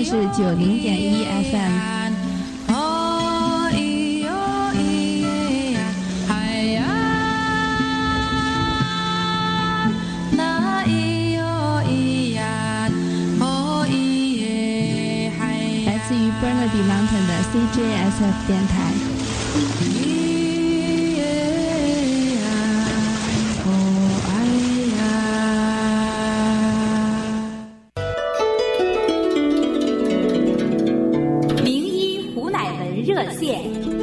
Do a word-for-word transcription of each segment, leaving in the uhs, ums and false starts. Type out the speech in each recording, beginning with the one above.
是九零点一 F M。Burnaby Mountain 的 C J S F 电台。 名医胡乃文热线。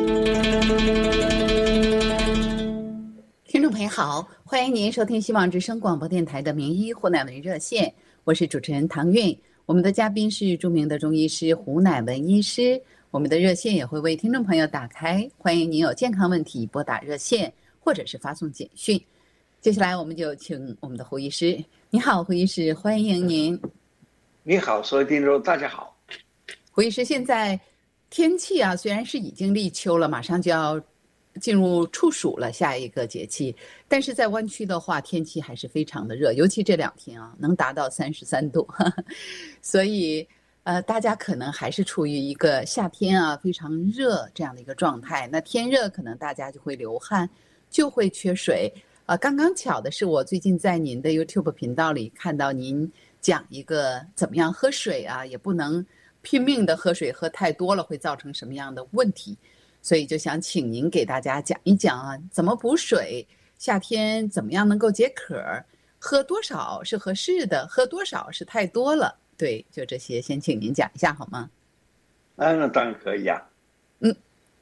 听众朋友好，欢迎您收听希望之声广播电台的名医胡乃文热线，我是主持人唐韵。我们的嘉宾是著名的中医师胡乃文医师，我们的热线也会为听众朋友打开，欢迎您有健康问题拨打热线，或者是发送简讯。接下来我们就请我们的胡医师。你好，胡医师，欢迎您。 你好，所有听众大家好。 胡医师，现在天气啊，虽然是已经立秋了，马上就要进入处暑了，下一个节气，但是在湾区的话，天气还是非常的热，尤其这两天啊，能达到三十三度，呵呵，所以呃，大家可能还是处于一个夏天啊非常热这样的一个状态。那天热，可能大家就会流汗，就会缺水。呃，刚刚巧的是，我最近在您的 YouTube 频道里看到您讲一个怎么样喝水啊，也不能拼命的喝水，喝太多了会造成什么样的问题。所以就想请您给大家讲一讲啊，怎么补水，夏天怎么样能够解渴，喝多少是合适的，喝多少是太多了。对，就这些，先请您讲一下好吗？ 啊，那当然可以啊。 嗯，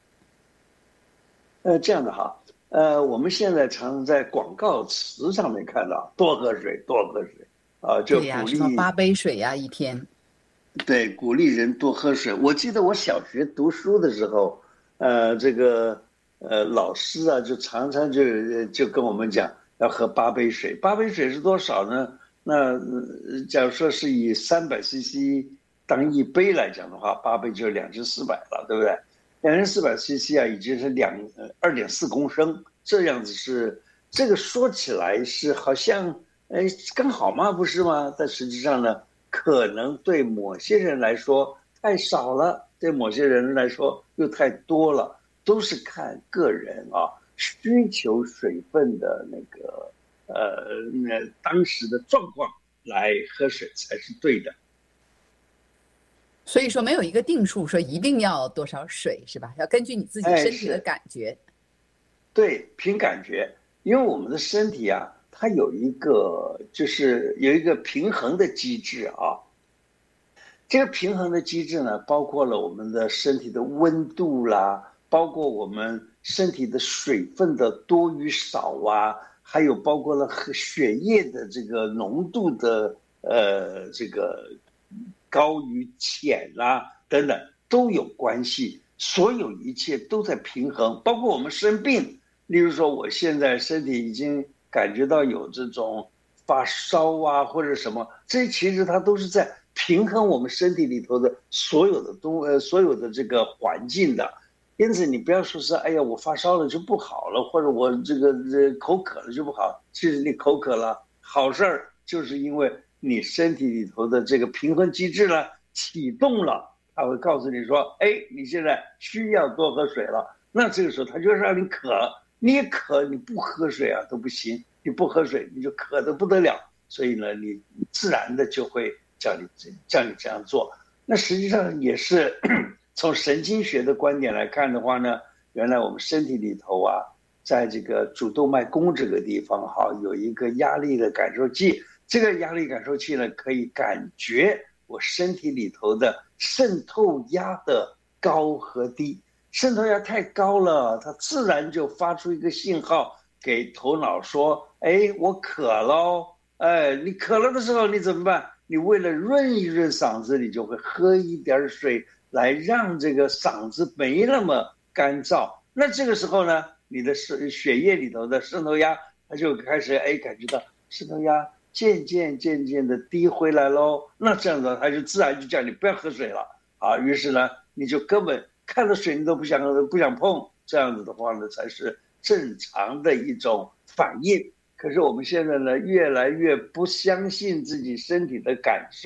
呃，这样的哈，呃，我们现在常在广告词上面看到多喝水，多喝水啊、呃，就鼓励、 对呀，什么八杯水呀、啊、一天。 对，鼓励人多喝水。我记得我小学读书的时候。呃，这个呃，老师啊，就常常就就跟我们讲要喝八杯水。八杯水是多少呢？那、呃、假如说是以三百 C C 当一杯来讲的话，八杯就两千四百了，对不对？两千四百 C C 啊，已经是两二点四公升，这样子是这个说起来是好像哎刚好吗？不是吗？但实际上呢，可能对某些人来说太少了。对某些人来说又太多了，都是看个人啊需求水分的那个呃那当时的状况来喝水才是对的。 所以说没有一个定数说一定要多少水是吧？要根据你自己身体的感觉。 哎、对，凭感觉，因为我们的身体啊，它有一个就是有一个平衡的机制啊。这个平衡的机制呢，包括了我们的身体的温度啦，包括我们身体的水分的多与少啊，还有包括了血液的这个浓度的呃这个高与浅啦等等都有关系。所有一切都在平衡，包括我们生病，例如说我现在身体已经感觉到有这种发烧啊或者什么，这其实它都是在平衡我们身体里头的所有的东呃所有的这个环境的。因此你不要说是哎呀我发烧了就不好了，或者我这个这口渴了就不好，其实你口渴了好事儿，就是因为你身体里头的这个平衡机制呢启动了，他会告诉你说哎你现在需要多喝水了。那这个时候他就让你渴，你也渴，你不喝水啊都不行，你不喝水你就渴得不得了，所以呢你自然的就会叫你叫你这样做。那实际上也是从神经学的观点来看的话呢，原来我们身体里头啊，在这个主动脉弓这个地方哈，有一个压力的感受器。这个压力感受器呢，可以感觉我身体里头的渗透压的高和低。渗透压太高了，它自然就发出一个信号给头脑说：“哎，我渴了。”哎，你渴了的时候你怎么办？你为了润一润嗓子，你就会喝一点水来让这个嗓子没那么干燥。那这个时候呢，你的血液里头的渗透压它就开始哎感觉到渗透压渐渐渐渐的低回来咯。那这样子它就自然就叫你不要喝水了啊。于是呢，你就根本看到水你都不想不想碰。这样子的话呢，才是正常的一种反应。可是我们现在呢，越来越不相信自己身体的感受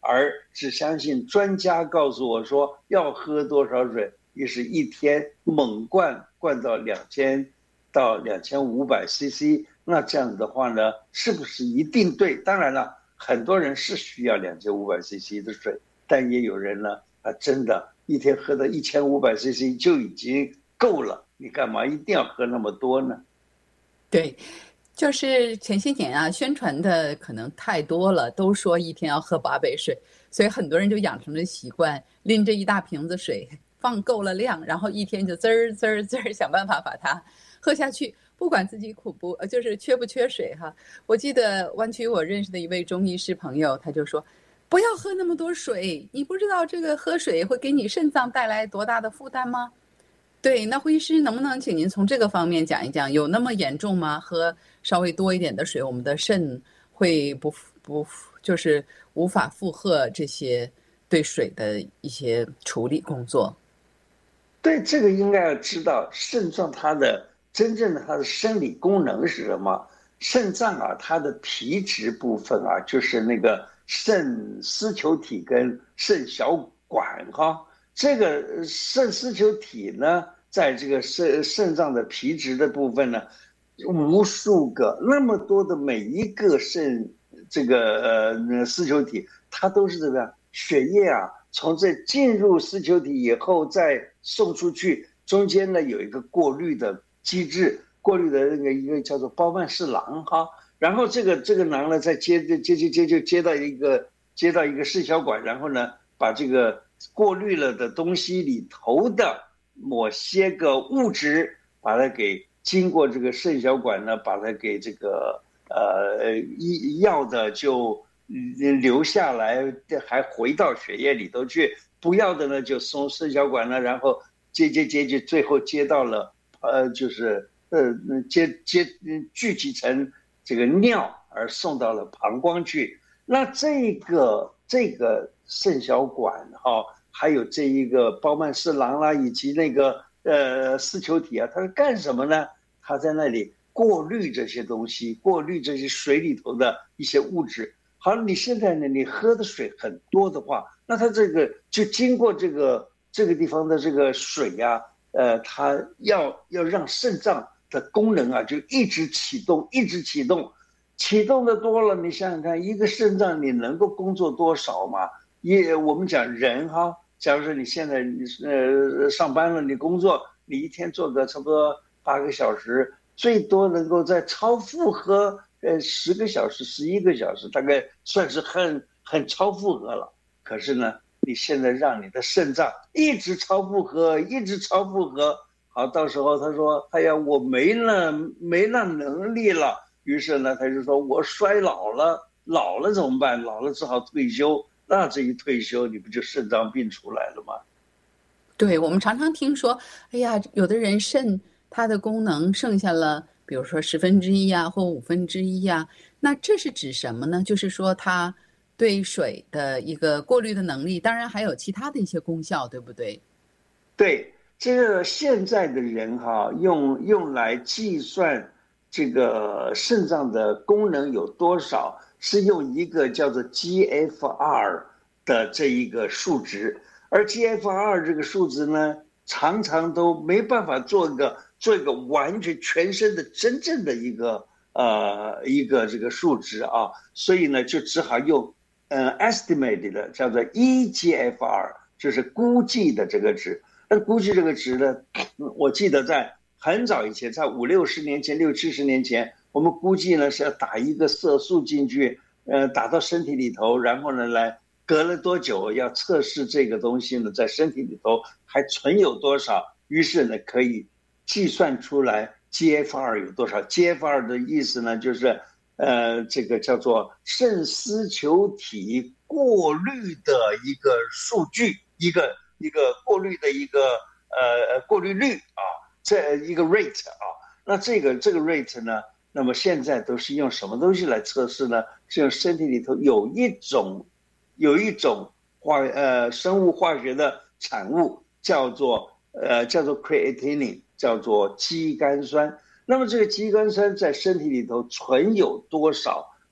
而只相信专家告诉我说要喝多少水，于是一天猛灌灌到两千到两千五百 C C， 那这样子的话呢，是不是一定对？当然了，很多人是需要两千五百 C C 的水，但也有人呢，啊，真的一天喝到一千五百 C C 就已经够了，你干嘛一定要喝那么多呢？ 对。就是前些年啊，宣传的可能太多了，都说一天要喝八杯水，所以很多人就养成了习惯，拎着一大瓶子水，放够了量，然后一天就滋儿滋儿滋儿想办法把它喝下去，不管自己苦不，呃，就是缺不缺水哈。我记得湾区我认识的一位中医师朋友，他就说，不要喝那么多水，你不知道这个喝水会给你肾脏带来多大的负担吗？对，那胡医师能不能请您从这个方面讲一讲，有那么严重吗？喝稍微多一点的水，我们的肾会不不就是无法负荷这些对水的一些处理工作？ 对，这个应该要知道，肾脏它的真正的它的生理功能是什么？肾脏啊，它的皮质部分啊，就是那个肾丝球体跟肾小管哈。这个肾丝球体呢，在这个肾肾脏的皮质的部分呢，无数个那么多的每一个肾这个呃丝球体，它都是怎么样？血液啊，从这进入丝球体以后再送出去，中间呢有一个过滤的机制，过滤的那个一个叫做包曼氏囊哈，然后这个这个囊呢再接接接接就接到一个接到一个肾小管，然后呢把这个过滤了的东西里头的某些个物质，把它给经过这个肾小管呢，把它给这个呃要的就留下来，还回到血液里头去；不要的呢，就送肾小管呢，然后接接接就最后接到了呃，就是呃接接聚集成这个尿，而送到了膀胱去。那这个这个肾小管哈、哦，还有这一个包曼氏囊啦，以及那个呃丝球体啊，它是干什么呢？它在那里过滤这些东西，过滤这些水里头的一些物质。好，你现在呢，你喝的水很多的话，那它这个就经过这个这个地方的这个水呀、啊，呃，它要要让肾脏的功能啊，就一直启动，一直启动。启动的多了，你想想看，一个肾脏你能够工作多少嘛？也我们讲人哈，假如说你现在你呃上班了，你工作，你一天做个差不多八个小时，最多能够在超负荷呃十个小时、十一个小时，大概算是很很超负荷了。可是呢，你现在让你的肾脏一直超负荷，一直超负荷，好，到时候他说，哎呀，我没那没那能力了。于是呢，他就说我衰老了，老了怎么办？老了只好退休。那这一退休，你不就肾脏病出来了吗？ 对，我们常常听说，哎呀，有的人肾它的功能剩下了，比如说十分之一啊，或五分之一啊，那这是指什么呢？就是说它对水的一个过滤的能力，当然还有其他的一些功效，对不对？ 对，这个现在的人哈、啊，用用来计算这个肾脏的功能有多少，是用一个叫做 G F R 的这一个数值，而 G F R 这个数值呢，常常都没办法做一个做一个完全全身的真正的一个呃一个这个数值啊，所以呢，就只好用呃 estimated 的叫做 E G F R， 就是估计的这个值。那估计这个值呢，我记得在很早以前，在五六十年前、六七十年前，我们估计呢是要打一个色素进去，呃，打到身体里头，然后呢来隔了多久要测试这个东西呢，在身体里头还存有多少，于是呢可以计算出来 G F R 有多少。G F R 的意思呢，就是呃这个叫做肾丝球体过滤的一个数据，一个一个过滤的一个呃过滤率啊。这一个 rate 啊，那这个这个 rate 呢，那么现在都是用什么东西来测试呢？是用身体里头有一种有一种化呃生物化学的产物，叫做呃叫做 creatinine， 叫做肌酐酸。那么这个肌酐酸在身体里头存有多少？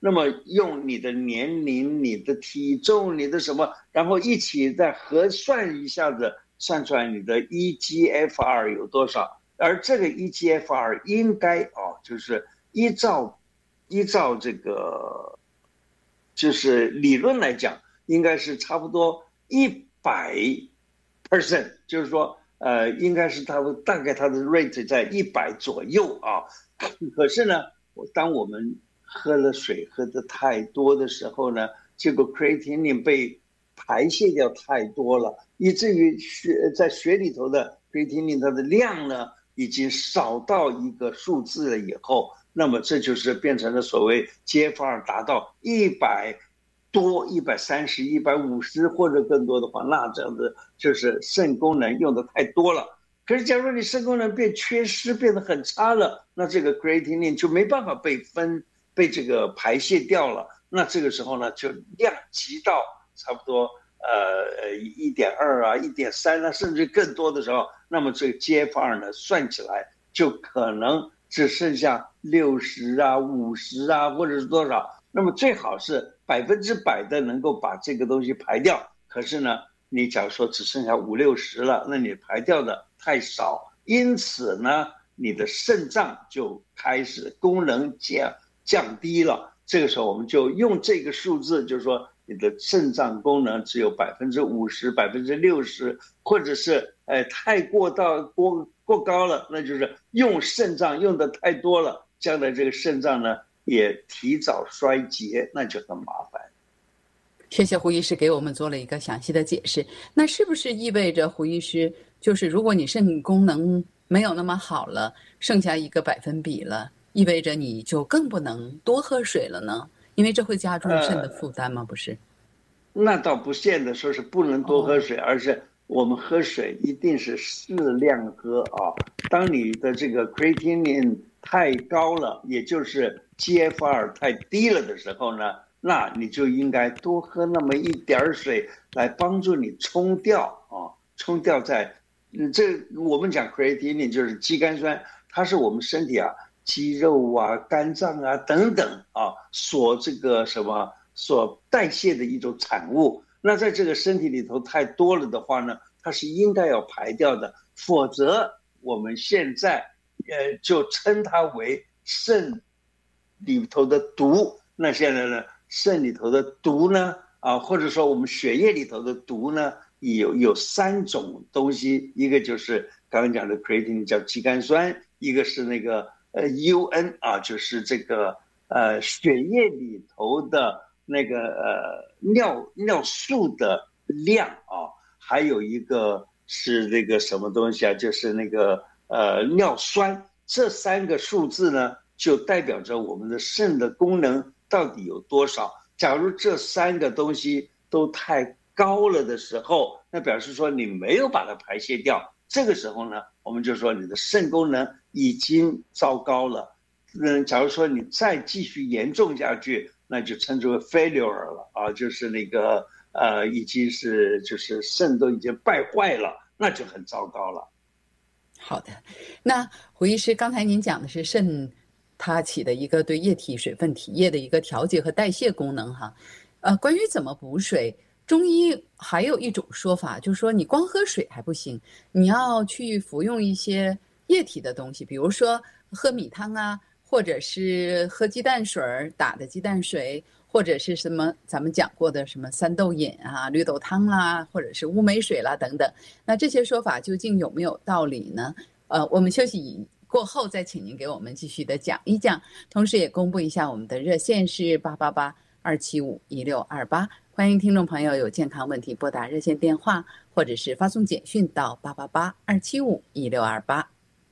那么用你的年龄、你的体重、你的什么，然后一起再核算一下子，算出来你的 E G F R 有多少。而这个 E G F R 应该哦，就是依照依照这个，就是理论来讲，应该是差不多一百 percent， 就是说，呃，应该是它大概它的 rate 在一百左右啊。可是呢，当我们喝了水喝得太多的时候呢，结果 creatinine 被排泄掉太多了，以至于血在血里头的 creatinine 它的量呢，已经少到一个数字了以后，那么这就是变成了所谓 G F R 达到一百多、一百三十、一百五十或者更多的话，那这样子就是肾功能用的太多了。可是假如你肾功能变缺失，变得很差了，那这个 creatinine 就没办法被分被这个排泄掉了。那这个时候呢，就量级到差不多呃一点二啊、一点三啊，甚至更多的时候，那么这个 G F R 呢算起来就可能只剩下六十啊、五十啊，或者是多少。那么最好是百分之百的能够把这个东西排掉。可是呢，你假如说只剩下五六十了，那你排掉的太少，因此呢，你的肾脏就开始功能降降低了。这个时候我们就用这个数字，就是说你的肾脏功能只有百分之五十、百分之六十，或者是呃太过到过过高了，那就是用肾脏用的太多了，将来这个肾脏呢也提早衰竭，那就很麻烦。 谢谢胡医师给我们做了一个详细的解释。那是不是意味着胡医师，就是如果你肾功能没有那么好了，剩下一个百分比了，意味着你就更不能多喝水了呢？因为这会加重肾的负担吗？不是？ 那倒不见得说是不能多喝水，而是我们喝水一定是适量喝啊。当你的这个 creatinine 太高了，也就是 G F R 太低了的时候呢，那你就应该多喝那么一点水来帮助你冲掉啊，冲掉在，嗯，这我们讲 creatinine 就是肌酐酸，它是我们身体啊肌肉啊、肝脏啊等等啊所这个什么所代谢的一种产物。那在这个身体里头太多了的话呢，它是应该要排掉的，否则我们现在呃就称它为肾里头的毒。那现在呢，肾里头的毒呢，啊，或者说我们血液里头的毒呢，有有三种东西，一个就是刚刚讲的 creatinine 叫肌酐酸，一个是那个呃 U N 啊，就是这个呃血液里头的那个呃尿尿素的量啊，还有一个是那个什么东西啊，就是那个呃尿酸。这三个数字呢，就代表着我们的肾的功能到底有多少。假如这三个东西都太高了的时候，那表示说你没有把它排泄掉。这个时候呢，我们就说你的肾功能已经糟糕了。嗯，假如说你再继续严重下去，那就称之为 failure 了啊，就是那个呃，已经是就是肾都已经败坏了，那就很糟糕了。 好的，那胡医师，刚才您讲的是肾它起的一个对液体水分体液的一个调节和代谢功能哈。呃，关于怎么补水，中医还有一种说法，就是说你光喝水还不行，你要去服用一些液体的东西，比如说喝米汤啊，或者是喝鸡蛋水打的鸡蛋水，或者是什么咱们讲过的什么三豆饮啊、绿豆汤啦，或者是乌梅水啦等等。那这些说法究竟有没有道理呢？呃，我们休息过后再请您给我们继续的讲一讲，同时也公布一下我们的热线是八八八二七五一六二八，欢迎听众朋友有健康问题拨打热线电话，或者是发送简讯到八八八二七五一六二八。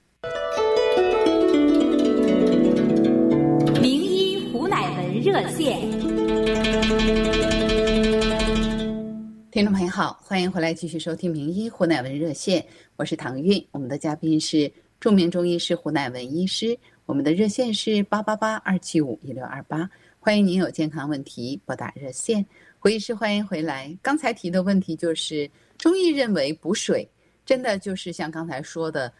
名医胡乃文热线。 听众朋友好，欢迎回来继续收听名医胡乃文热线，我是唐韵，我们的嘉宾是著名中医师胡乃文医师，我们的热线是八八八二七五一六二八，欢迎您有健康问题拨打热线。胡医师欢迎回来。刚才提的问题就是中医认为补水真的就是像刚才说的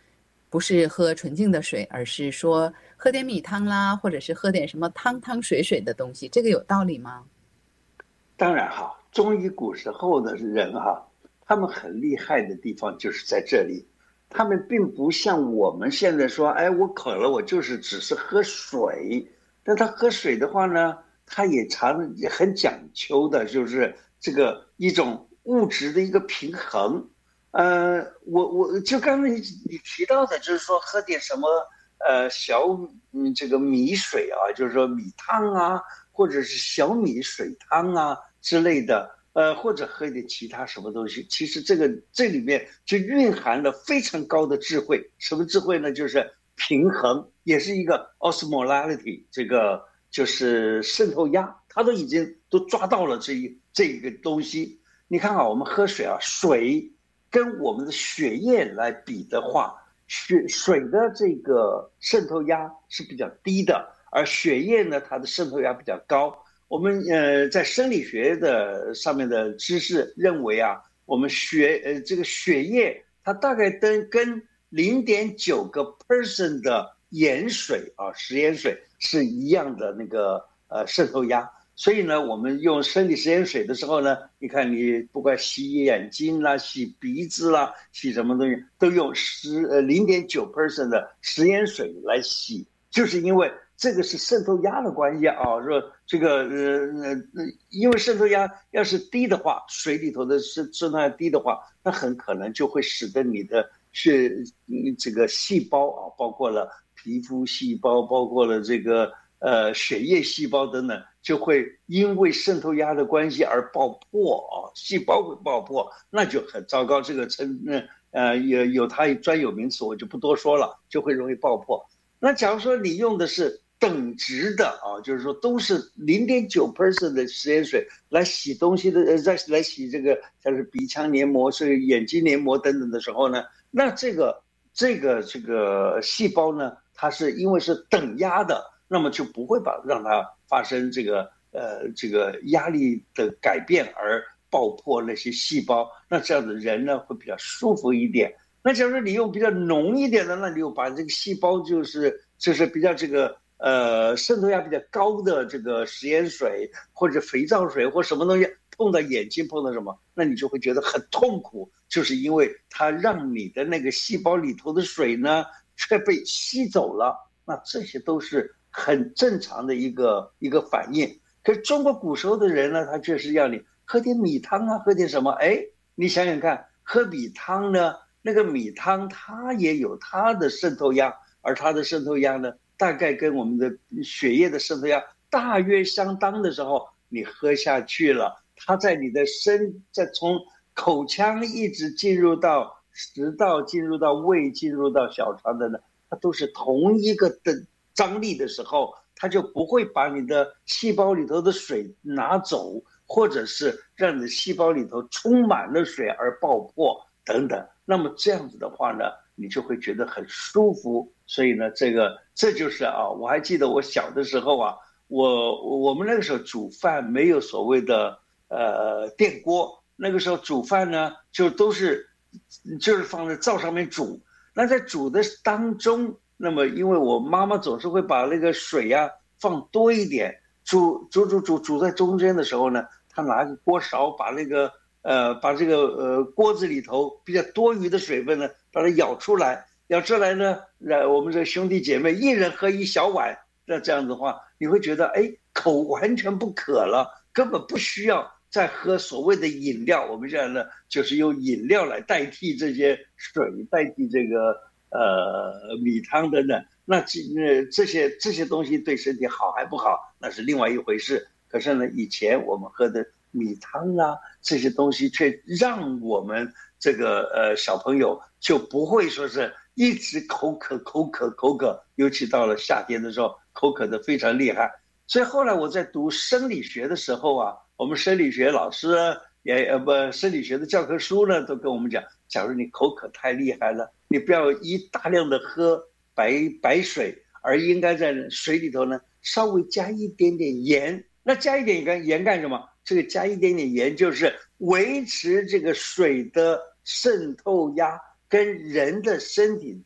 不是喝纯净的水，而是说喝点米汤啦，或者是喝点什么汤汤水水的东西，这个有道理吗？ 当然哈，中医古时候的人哈，他们很厉害的地方就是在这里，他们并不像我们现在说，哎，我渴了，我就是只是喝水。但他喝水的话呢，他也常也很讲究的，就是这个一种物质的一个平衡。呃，我我就刚才你你提到的，就是说喝点什么呃小嗯这个米水啊，就是说米汤啊，或者是小米水汤啊之类的，呃，或者喝一点其他什么东西。其实这个这里面就蕴含了非常高的智慧。什么智慧呢？就是平衡，也是一个 osmolality， 这个就是渗透压，它都已经都抓到了这一这一个东西。你看啊，我们喝水啊，水跟我们的血液来比的话，血水的这个渗透压是比较低的，而血液呢，它的渗透压比较高。我们呃在生理学的上面的知识认为啊，我们血呃这个血液它大概跟跟零点九个 percent 的盐水啊食盐水是一样的那个呃渗透压。所以呢，我们用生理食盐水的时候呢，你看你不管洗眼睛啦、洗鼻子啦、洗什么东西，都用十呃零点九 percent 的食盐水来洗，就是因为这个是渗透压的关系啊。说这个呃呃，因为渗透压要是低的话，水里头的渗渗透压低的话，那很可能就会使得你的是这个细胞啊，包括了皮肤细胞，包括了这个呃血液细胞等等，就会因为渗透压的关系而爆破啊，细胞会爆破，那就很糟糕。这个称呃有有它专有名词，我就不多说了，就会容易爆破。那假如说你用的是等值的啊，就是说都是零点九 percent 的食盐水来洗东西的，呃，在来洗这个像是鼻腔黏膜、是眼睛黏膜等等的时候呢，那这个这个这个细胞呢，它是因为是等压的，那么就不会把让它发生这个呃这个压力的改变而爆破那些细胞，那这样子人呢会比较舒服一点。那假如说你用比较浓一点的，那你就把这个细胞就是就是比较这个呃渗透压比较高的这个食盐水或者肥皂水或什么东西碰到眼睛碰到什么，那你就会觉得很痛苦，就是因为它让你的那个细胞里头的水呢却被吸走了。那这些都是很正常的一个一个反应。可是中国古时候的人呢，他确实要你喝点米汤啊，喝点什么？哎，你想想看，喝米汤呢，那个米汤它也有它的渗透压，而它的渗透压呢，大概跟我们的血液的渗透压大约相当的时候，你喝下去了，它在你的身，在从口腔一直进入到食道，进入到胃，进入到小肠的呢，它都是同一个的张力的时候，它就不会把你的细胞里头的水拿走，或者是让你的细胞里头充满了水而爆破等等。那么这样子的话呢，你就会觉得很舒服。所以呢，这个这就是啊，我还记得我小的时候啊，我我们那个时候煮饭没有所谓的呃电锅，那个时候煮饭呢就都是就是放在灶上面煮。那在煮的当中，那么因为我妈妈总是会把那个水啊放多一点，煮煮煮煮煮在中间的时候呢，她拿个锅勺把那个呃把这个呃锅子里头比较多余的水分呢，把它舀出来，舀出来呢，呃我们这兄弟姐妹一人喝一小碗，那这样子的话，你会觉得哎口完全不渴了，根本不需要再喝所谓的饮料。我们现在呢就是用饮料来代替这些水，代替这个呃米汤等等。那这这些这些东西对身体好还不好，那是另外一回事。可是呢，以前我们喝的米汤啊这些东西，却让我们这个呃小朋友就不会说是一直口渴口渴口渴，尤其到了夏天的时候，口渴的非常厉害。所以后来我在读生理学的时候啊，我们生理学老师也呃不生理学的教科书呢都跟我们讲，假如你口渴太厉害了，你不要一大量的喝白白水，而应该在水里头呢稍微加一点点盐。那加一点盐盐干什么？这个加一点点盐就是维持这个水的渗透压跟人的身体的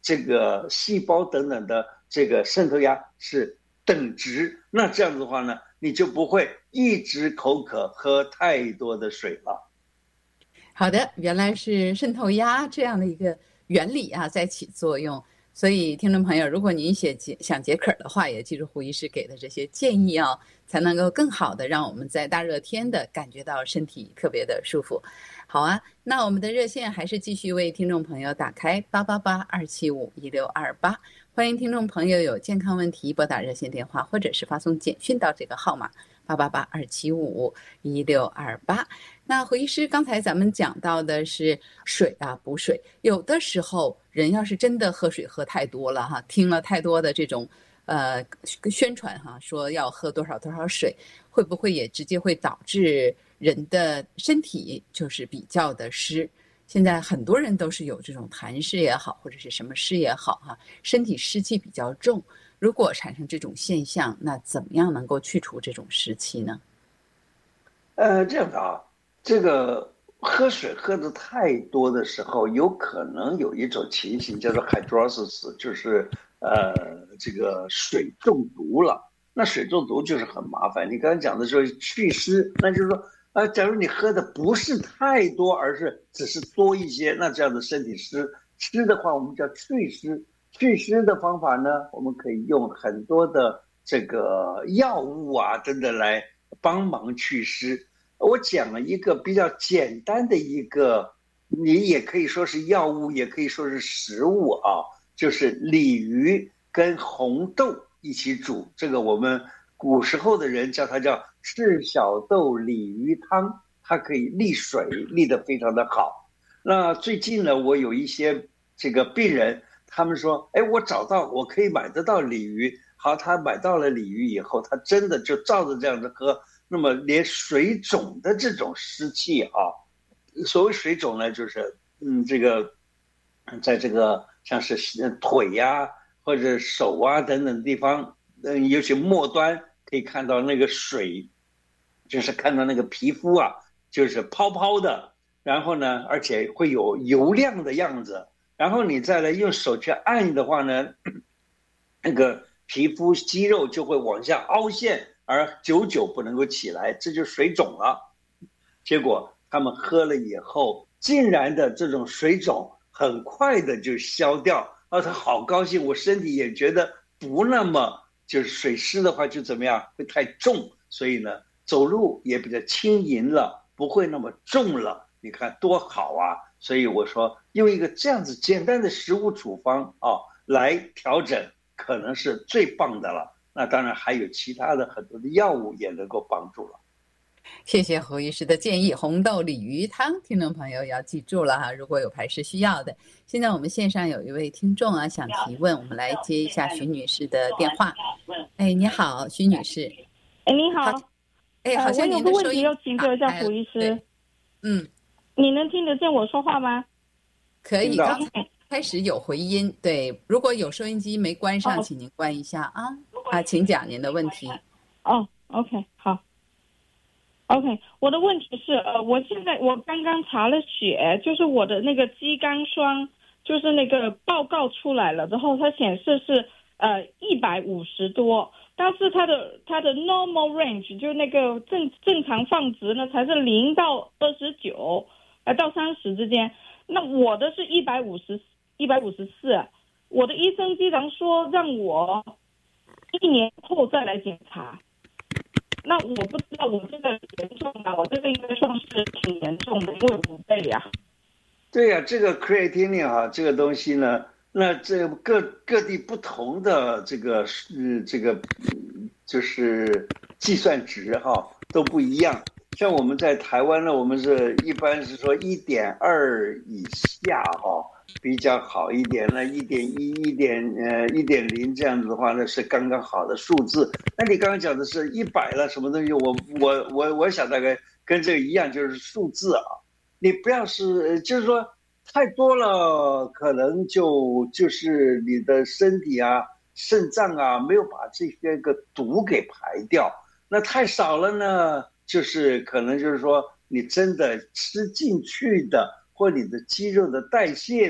这个细胞等等的这个渗透压是等值，那这样子的话呢，你就不会一直口渴喝太多的水了。 好的，原来是渗透压这样的一个原理啊在起作用。所以听众朋友，如果您写解想解渴的话，也记住胡医师给的这些建议啊，才能够更好的让我们在大热天的感觉到身体特别的舒服。好啊，那我们的热线还是继续为听众朋友打开八八八二七五一六二八，欢迎听众朋友有健康问题拨打热线电话，或者是发送简讯到这个号码八八八二七五一六二八。那胡医师，刚才咱们讲到的是水啊，补水。有的时候人要是真的喝水喝太多了哈，听了太多的这种呃宣传哈，说要喝多少多少水，会不会也直接会导致人的身体就是比较的湿？现在很多人都是有这种痰湿也好，或者是什么湿也好哈，身体湿气比较重。如果产生这种现象，那怎么样能够去除这种湿气呢？ 呃，这样的啊，这个喝水喝的太多的时候，有可能有一种情形叫做 hydrosis， 就是呃这个水中毒了。那水中毒就是很麻烦。你刚才讲的说祛湿，那就是说啊，假如你喝的不是太多，而是只是多一些，那这样的身体湿湿的话，我们叫祛湿。祛湿的方法呢，我们可以用很多的这个药物啊等等来帮忙祛湿。我讲了一个比较简单的一个，你也可以说是药物，也可以说是食物啊，就是鲤鱼跟红豆一起煮，这个我们古时候的人叫它叫赤小豆鲤鱼汤，它可以利水，利得非常的好。那最近呢，我有一些这个病人，他们说，哎，我找到我可以买得到鲤鱼。好，他买到了鲤鱼以后，他真的就照着这样子喝，那么连水肿的这种湿气啊，所谓水肿呢，就是嗯，这个在这个像是腿呀、啊、或者手啊等等地方，嗯，尤其末端可以看到那个水，就是看到那个皮肤啊，就是泡泡的，然后呢，而且会有油亮的样子。然后你再来用手去按的话呢，那个皮肤肌肉就会往下凹陷，而久久不能够起来，这就水肿了。结果他们喝了以后，竟然的这种水肿很快的就消掉，啊，他好高兴，我身体也觉得不那么就是水湿的话就怎么样会太重，所以呢走路也比较轻盈了，不会那么重了。你看多好啊！所以我说用一个这样子简单的食物处方啊来调整，可能是最棒的了。那当然还有其他的很多的药物也能够帮助了。 谢谢胡医师的建议，红豆鲤鱼汤，听众朋友要记住了哈，如果有排湿需要的。现在我们线上有一位听众啊想提问，我们来接一下徐女士的电话。哎，你好，徐女士。 哎，你好。 哎，好像您的问题要请教一下胡医师。 嗯， 你能听得见我说话吗？ 可以，刚才开始有回音。对，如果有收音机没关上，请您关一下啊。啊，请讲您的问题。 哦 ，OK， 好。OK， 我的问题是，呃，我现在我刚刚查了血，就是我的那个肌酐酸，就是那个报告出来了之后，它显示是呃一百五十多，但是它的它的 normal range 就是那个正正常放值呢，才是零到二十九，呃到三十之间。那我的是一百五十一百五十四，我的医生经常说让我一年后再来检查。那我不知道我这个严重啊，我这个应该算是挺严重的，因为五倍呀、啊。 对呀、啊，这个 creatinine 啊，这个东西呢，那这各各地不同的这个是这个就是计算值哈、啊、都不一样。像我们在台湾呢，我们是一般是说一点二以下哈、啊、比较好一点，那一点一、一点呃一点零这样子的话呢是刚刚好的数字。那你刚刚讲的是一百了什么东西，我我我我想大概跟这个一样，就是数字啊。你不要是就是说太多了，可能就就是你的身体啊、肾脏啊没有把这些个毒给排掉。那太少了呢，就是可能就是说你真的吃进去的，或你的肌肉的代谢的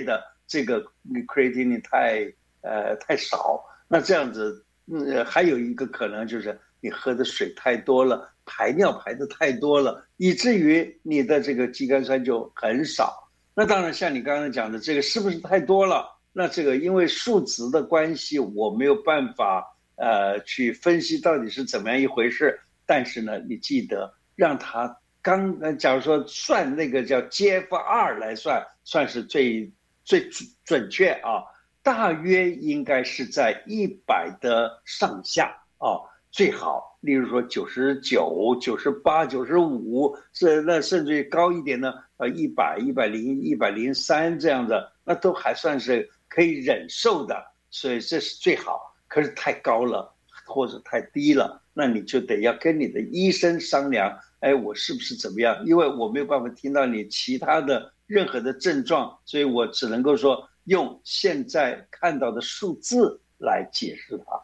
这个 creatinine 太呃太少。那这样子，嗯，还有一个可能就是你喝的水太多了，排尿排的太多了，以至于你的这个肌酐酸就很少。那当然，像你刚刚讲的，这个是不是太多了？那这个因为数值的关系，我没有办法呃去分析到底是怎么样一回事。但是呢，你记得让它刚，呃，假如说算那个叫 G F R 来算，算是最最准确啊，大约应该是在一百的上下啊，最好。例如说九十九、九十八、九十五，是那甚至于高一点呢，呃，一百、一百零、一百零三这样的，那都还算是可以忍受的，所以这是最好。可是太高了或者太低了，那你就得要跟你的医生商量，哎，我是不是怎么样？因为我没有办法听到你其他的任何的症状，所以我只能够说用现在看到的数字来解释它。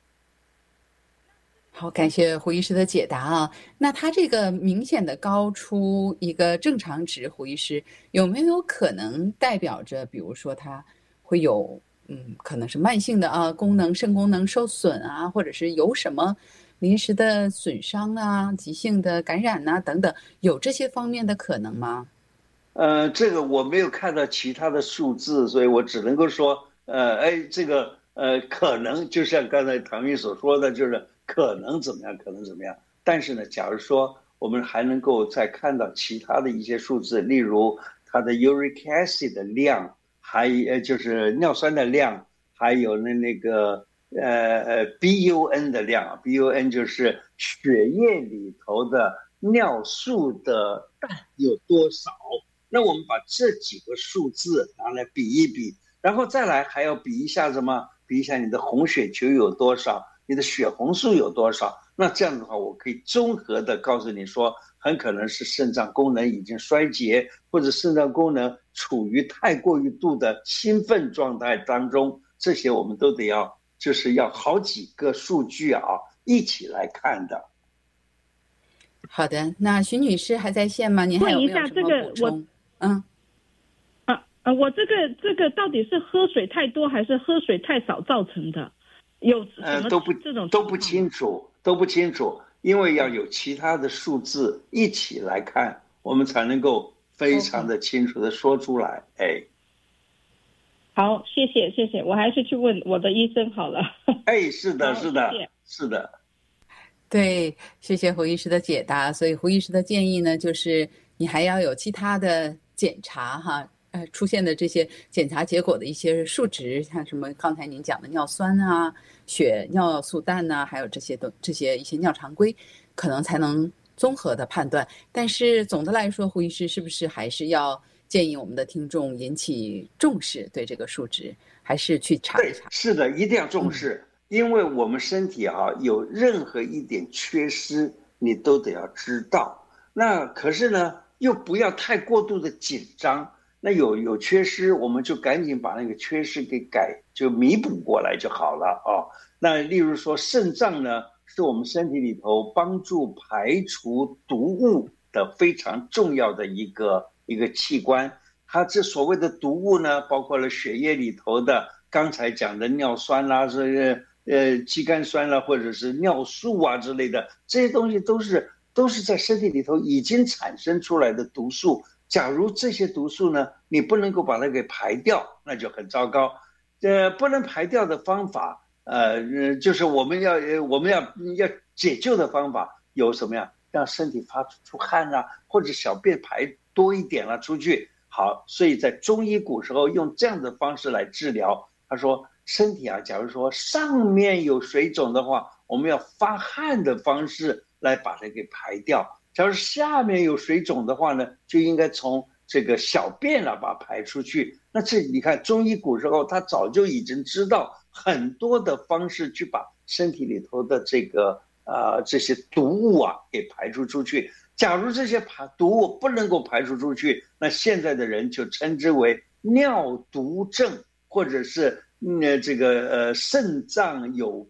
好，感谢胡医师的解答啊。那他这个明显的高出一个正常值，胡医师有没有可能代表着，比如说他会有，嗯，可能是慢性的啊，功能肾功能受损啊，或者是有什么临时的损伤啊、急性的感染啊等等，有这些方面的可能吗？ 呃，这个我没有看到其他的数字，所以我只能够说，呃，哎，这个呃，可能就像刚才唐云所说的，就是可能怎么样，可能怎么样。但是呢，假如说我们还能够再看到其他的一些数字，例如它的 uric acid 的量，还呃就是尿酸的量，还有那那个呃呃 B U N 的量 ，B U N 就是血液里头的尿素的氮有多少。那我们把这几个数字拿来比一比，然后再来还要比一下什么？比一下你的红血球有多少，你的血红素有多少。那这样的话，我可以综合的告诉你说，很可能是肾脏功能已经衰竭，或者肾脏功能处于太过于度的兴奋状态当中。这些我们都得要，就是要好几个数据啊一起来看的。 好的，那徐女士还在线吗？您还有没有什么补充？嗯， 啊啊，我这个这个到底是喝水太多还是喝水太少造成的？有什么呃都不这种都不清楚，都不清楚，因为要有其他的数字一起来看，我们才能够非常的清楚的说出来。哎， 好，谢谢谢谢，我还是去问我的医生好了。 哎，是的，是的， 谢谢是的。 对，谢谢胡医师的解答。所以胡医师的建议呢，就是你还要有其他的检查哈，呃，出现的这些检查结果的一些数值，像什么刚才您讲的尿酸啊、血尿素氮呐、啊，还有这些都这些一些尿常规，可能才能综合的判断。但是总的来说，胡医师是不是还是要建议我们的听众引起重视，对这个数值还是去查一查？ 是的，一定要重视。嗯，因为我们身体啊有任何一点缺失，你都得要知道。那可是呢，又不要太过度的紧张。那有有缺失，我们就赶紧把那个缺失给改，就弥补过来就好了啊。那例如说，肾脏呢，是我们身体里头帮助排除毒物的非常重要的一个一个器官。它这所谓的毒物呢，包括了血液里头的刚才讲的尿酸啦，是呃肌酐酸啦，或者是尿素啊之类的，这些东西都是都是在身体里头已经产生出来的毒素。假如这些毒素呢，你不能够把它给排掉，那就很糟糕。呃，不能排掉的方法，呃，就是我们要我们要要解救的方法有什么呀？让身体发出汗啊，或者小便排多一点了出去。好，所以在中医古时候用这样的方式来治疗。他说，身体啊，假如说上面有水肿的话，我们要发汗的方式来把它给排掉。假如下面有水肿的话呢，就应该从这个小便了把它排出去。那这你看中医古时候他早就已经知道很多的方式去把身体里头的这个呃这些毒物啊给排除出去。假如这些排毒物不能够排除出去，那现在的人就称之为尿毒症，或者是嗯这个呃肾脏有